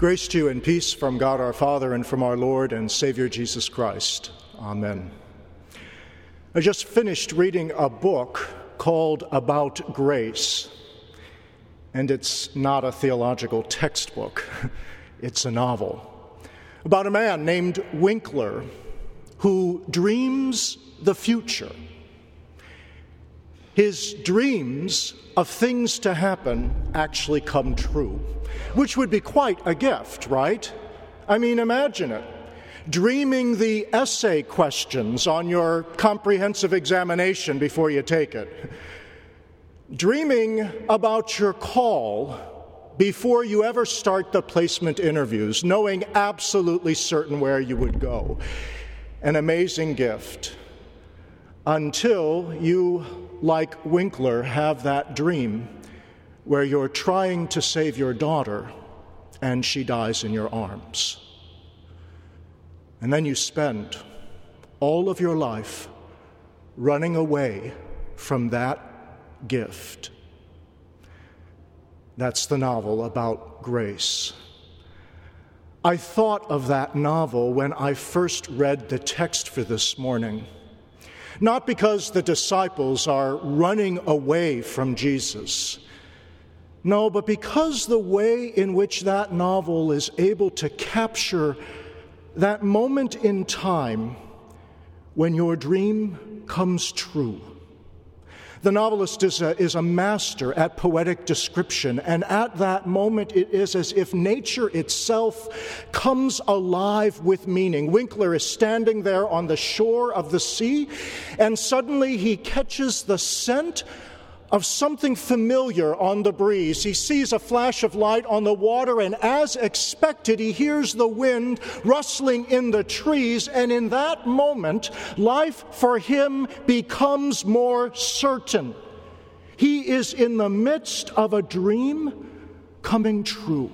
Grace to you and peace from God our Father and from our Lord and Savior Jesus Christ. Amen. I just finished reading a book called About Grace, and it's not a theological textbook. It's a novel about a man named Winkler who dreams the future. His dreams of things to happen actually come true, which would be quite a gift, right? I mean, imagine it. Dreaming the essay questions on your comprehensive examination before you take it. Dreaming about your call before you ever start the placement interviews, knowing absolutely certain where you would go. An amazing gift. Until you, like Winkler, have that dream where you're trying to save your daughter and she dies in your arms. And then you spend all of your life running away from that gift. That's the novel About Grace. I thought of that novel when I first read the text for this morning. Not because the disciples are running away from Jesus. No, but because the way in which that novel is able to capture that moment in time when your dream comes true. The novelist is a master at poetic description, and at that moment it is as if nature itself comes alive with meaning. Winkler is standing there on the shore of the sea, and suddenly he catches the scent of something familiar on the breeze. He sees a flash of light on the water, and as expected, he hears the wind rustling in the trees, and in that moment, life for him becomes more certain. He is in the midst of a dream coming true.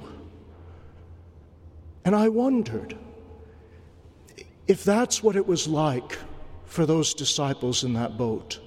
And I wondered if that's what it was like for those disciples in that boat.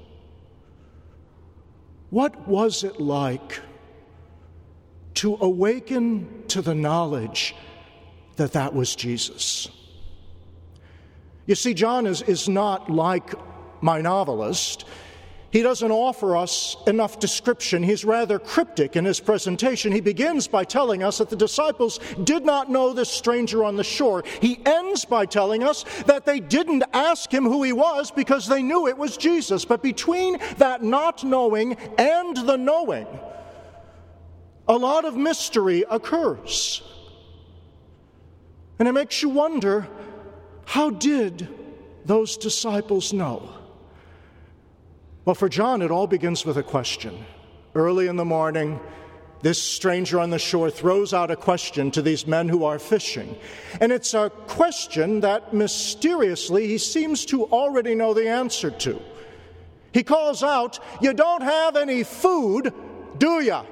What was it like to awaken to the knowledge that that was Jesus? You see, John is not like my novelist. He doesn't offer us enough description. He's rather cryptic in his presentation. He begins by telling us that the disciples did not know this stranger on the shore. He ends by telling us that they didn't ask him who he was because they knew it was Jesus. But between that not knowing and the knowing, a lot of mystery occurs. And it makes you wonder, how did those disciples know? Well, for John, it all begins with a question. Early in the morning, this stranger on the shore throws out a question to these men who are fishing. And it's a question that mysteriously he seems to already know the answer to. He calls out, "You don't have any food, do ya?"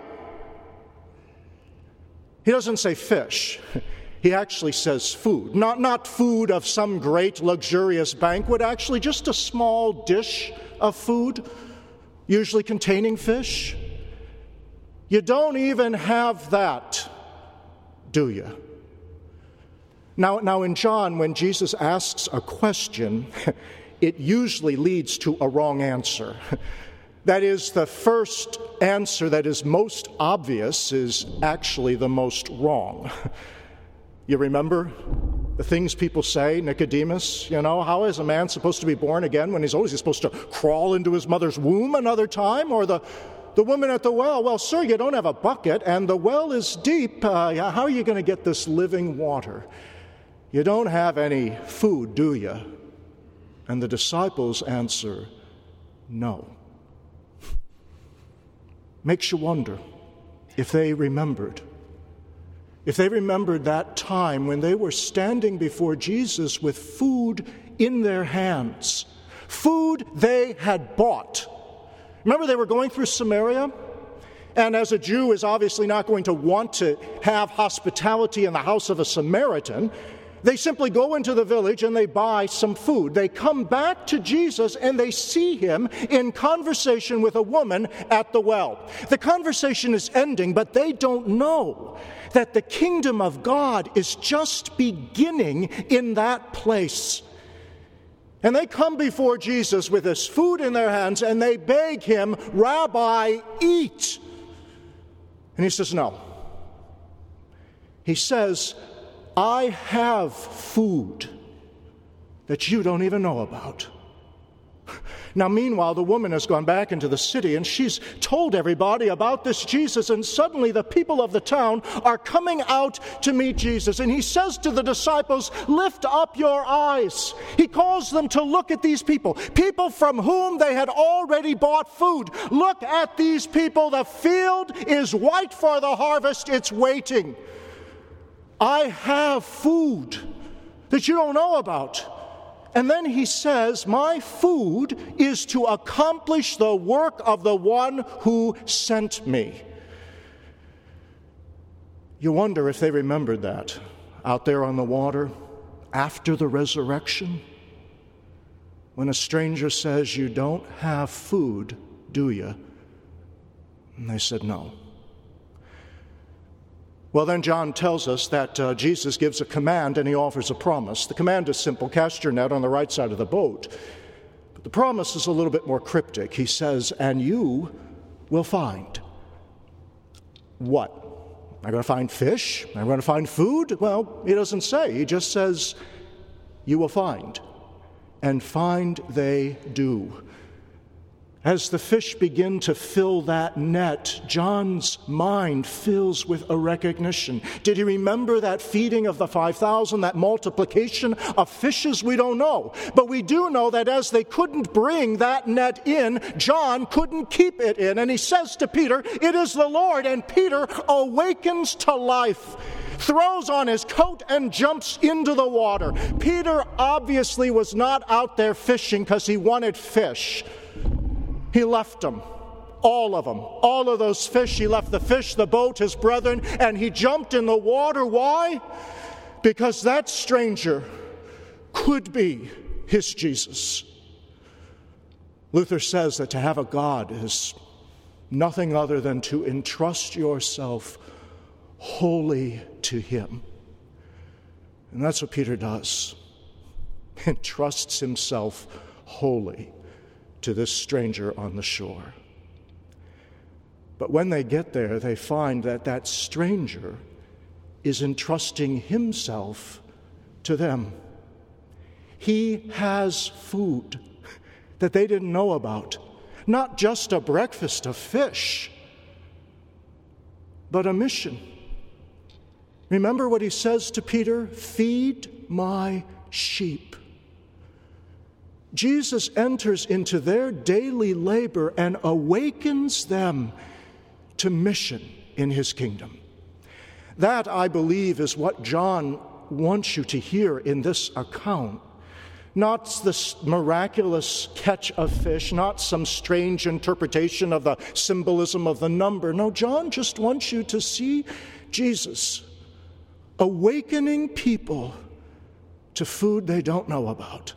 He doesn't say fish. He actually says food. Not food of some great luxurious banquet, actually just a small dish of food, usually containing fish. You don't even have that, do you? Now in John, when Jesus asks a question, it usually leads to a wrong answer. That is, the first answer that is most obvious is actually the most wrong. You remember the things people say, Nicodemus, how is a man supposed to be born again when he's old? Is he supposed to crawl into his mother's womb another time? Or the woman at the well, "Well, sir, you don't have a bucket and the well is deep. How are you going to get this living water? You don't have any food, do you?" And the disciples answer, "No." Makes you wonder if they remembered. If they remembered that time when they were standing before Jesus with food in their hands, food they had bought. Remember, they were going through Samaria? And as a Jew is obviously not going to want to have hospitality in the house of a Samaritan, they simply go into the village and they buy some food. They come back to Jesus and they see him in conversation with a woman at the well. The conversation is ending, but they don't know that the kingdom of God is just beginning in that place. And they come before Jesus with this food in their hands, and they beg him, "Rabbi, eat." And he says, no. He says, "I have food that you don't even know about." Now, meanwhile, the woman has gone back into the city, and she's told everybody about this Jesus, and suddenly the people of the town are coming out to meet Jesus. And he says to the disciples, "Lift up your eyes." He calls them to look at these people from whom they had already bought food. Look at these people. The field is white for the harvest. It's waiting. I have food that you don't know about. And then he says, "My food is to accomplish the work of the one who sent me." You wonder if they remembered that out there on the water after the resurrection, when a stranger says, "You don't have food, do you?" And they said, "No." Well, then John tells us that Jesus gives a command and he offers a promise. The command is simple: cast your net on the right side of the boat. But the promise is a little bit more cryptic. He says, "And you will find." What? Am I going to find fish? Am I going to find food? Well, he doesn't say. He just says, "You will find." And find they do. As the fish begin to fill that net, John's mind fills with a recognition. Did he remember that feeding of the 5,000, that multiplication of fishes? We don't know. But we do know that as they couldn't bring that net in, John couldn't keep it in. And he says to Peter, "It is the Lord." And Peter awakens to life, throws on his coat and jumps into the water. Peter obviously was not out there fishing because he wanted fish. He left them, all of them, all of those fish. He left the fish, the boat, his brethren, and he jumped in the water. Why? Because that stranger could be his Jesus. Luther says that to have a God is nothing other than to entrust yourself wholly to him. And that's what Peter does. He entrusts himself wholly to this stranger on the shore. But when they get there, they find that that stranger is entrusting himself to them. He has food that they didn't know about. Not just a breakfast of fish, but a mission. Remember what he says to Peter? "Feed my sheep." Jesus enters into their daily labor and awakens them to mission in his kingdom. That, I believe, is what John wants you to hear in this account. Not the miraculous catch of fish, not some strange interpretation of the symbolism of the number. No, John just wants you to see Jesus awakening people to food they don't know about.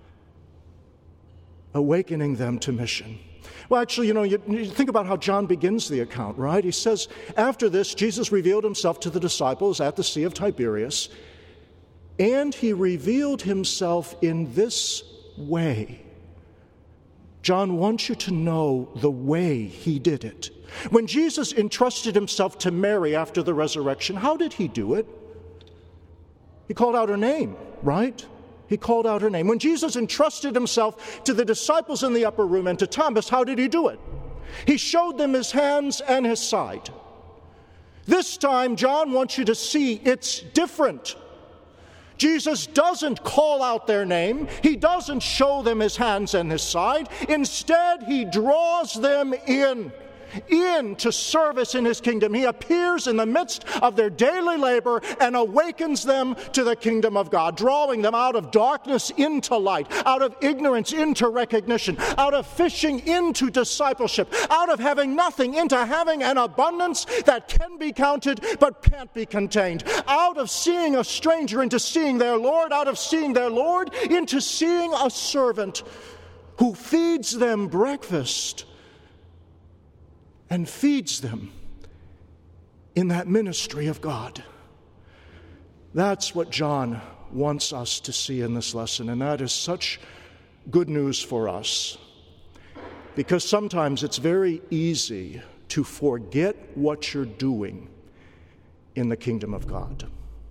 Awakening them to mission. Well, actually, you think about how John begins the account, right? He says, after this, Jesus revealed himself to the disciples at the Sea of Tiberias, and he revealed himself in this way. John wants you to know the way he did it. When Jesus entrusted himself to Mary after the resurrection, how did he do it? He called out her name, right? He called out her name. When Jesus entrusted himself to the disciples in the upper room and to Thomas, how did he do it? He showed them his hands and his side. This time, John wants you to see it's different. Jesus doesn't call out their name. He doesn't show them his hands and his side. Instead, he draws them into service in his kingdom. He appears in the midst of their daily labor and awakens them to the kingdom of God, drawing them out of darkness into light, out of ignorance into recognition, out of fishing into discipleship, out of having nothing into having an abundance that can be counted but can't be contained, out of seeing a stranger into seeing their Lord, out of seeing their Lord into seeing a servant who feeds them breakfast and feeds them in that ministry of God. That's what John wants us to see in this lesson, and that is such good news for us, because sometimes it's very easy to forget what you're doing in the kingdom of God.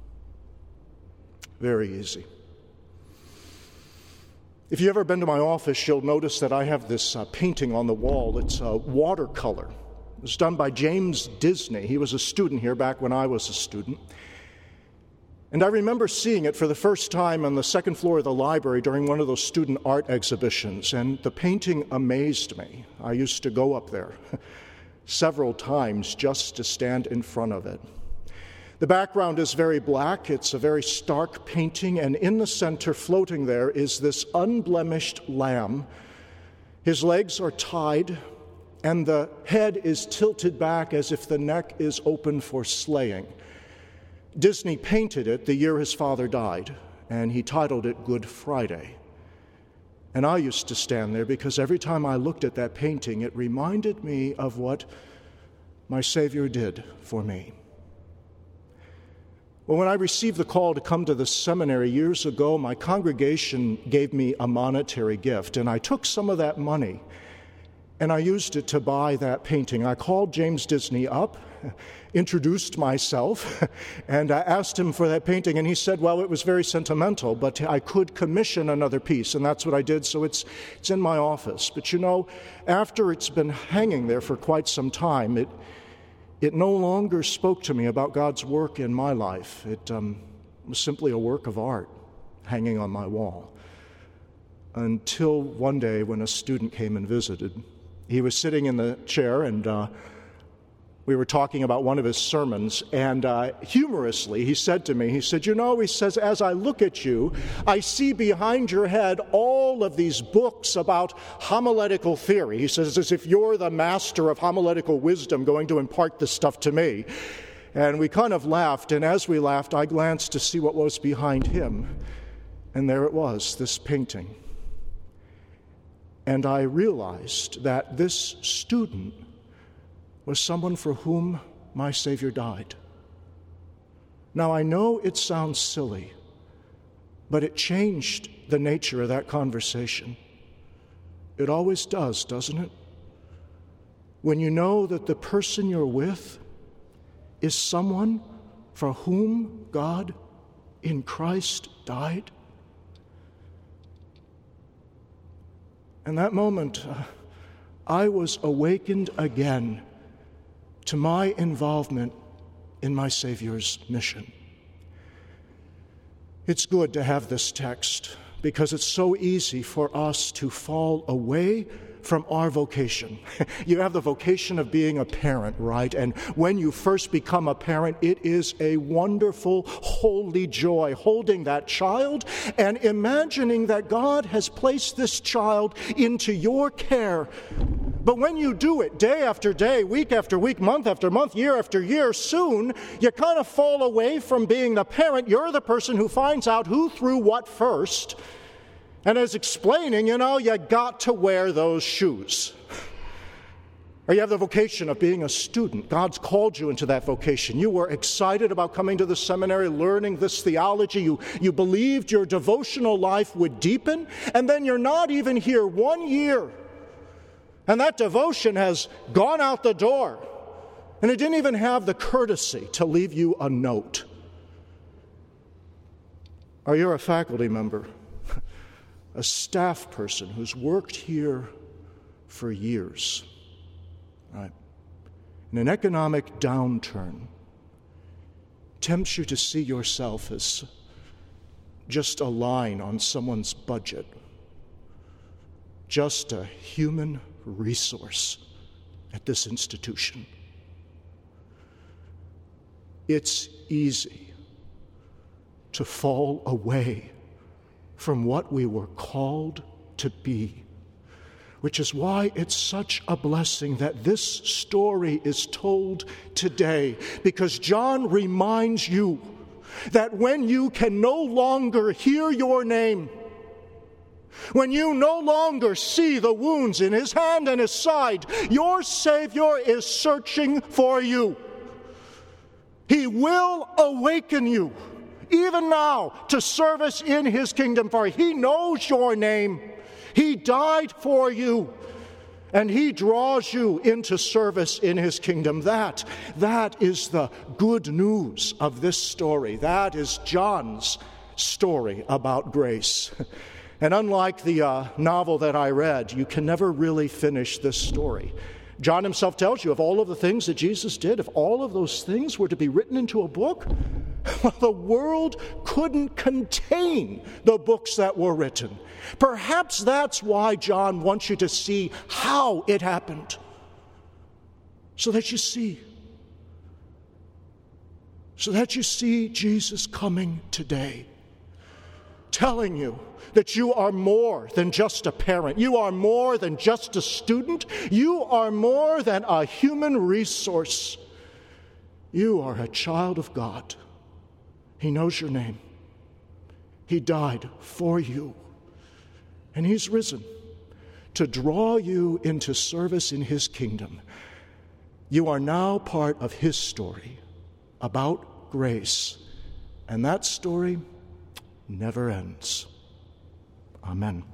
Very easy. If you've ever been to my office, you'll notice that I have this painting on the wall. It's a watercolor. It was done by James Disney. He was a student here back when I was a student. And I remember seeing it for the first time on the second floor of the library during one of those student art exhibitions, and the painting amazed me. I used to go up there several times just to stand in front of it. The background is very black. It's a very stark painting, and in the center, floating there, is this unblemished lamb. His legs are tied, and the head is tilted back as if the neck is open for slaying. Disney painted it the year his father died, and he titled it Good Friday. And I used to stand there because every time I looked at that painting, it reminded me of what my Savior did for me. Well, when I received the call to come to the seminary years ago, my congregation gave me a monetary gift, and I took some of that money and I used it to buy that painting. I called James Disney up, introduced myself, and I asked him for that painting, and he said, well, it was very sentimental, but I could commission another piece, and that's what I did, so it's in my office. But you know, after it's been hanging there for quite some time, it no longer spoke to me about God's work in my life. It was simply a work of art hanging on my wall. Until one day when a student came and visited. He was sitting in the chair, and we were talking about one of his sermons, and humorously he said to me, he said, as I look at you, I see behind your head all of these books about homiletical theory. He says, as if you're the master of homiletical wisdom going to impart this stuff to me. And we kind of laughed, and as we laughed, I glanced to see what was behind him, and there it was, this painting. And I realized that this student was someone for whom my Savior died. Now, I know it sounds silly, but it changed the nature of that conversation. It always does, doesn't it? When you know that the person you're with is someone for whom God in Christ died. In that moment, I was awakened again to my involvement in my Savior's mission. It's good to have this text because it's so easy for us to fall away from our vocation. You have the vocation of being a parent, right? And when you first become a parent, it is a wonderful, holy joy holding that child and imagining that God has placed this child into your care. But when you do it day after day, week after week, month after month, year after year, soon you kind of fall away from being the parent. You're the person who finds out who threw what first. And as explaining, you got to wear those shoes. Or you have the vocation of being a student. God's called you into that vocation. You were excited about coming to the seminary, learning this theology. You believed your devotional life would deepen, and then you're not even here 1 year. And that devotion has gone out the door. And it didn't even have the courtesy to leave you a note. Or you're a faculty member, a staff person who's worked here for years, right? And an economic downturn tempts you to see yourself as just a line on someone's budget, just a human resource at this institution. It's easy to fall away from what we were called to be, which is why it's such a blessing that this story is told today, because John reminds you that when you can no longer hear your name, when you no longer see the wounds in his hand and his side, your Savior is searching for you. He will awaken you, even now, to service in his kingdom, for he knows your name. He died for you, and he draws you into service in his kingdom. That is the good news of this story. That is John's story about grace. And unlike the novel that I read, you can never really finish this story. John himself tells you of all of the things that Jesus did, if all of those things were to be written into a book, well, the world couldn't contain the books that were written. Perhaps that's why John wants you to see how it happened, so that you see Jesus coming today, telling you that you are more than just a parent. You are more than just a student. You are more than a human resource. You are a child of God. He knows your name. He died for you. And he's risen to draw you into service in his kingdom. You are now part of his story about grace. And that story never ends. Amen.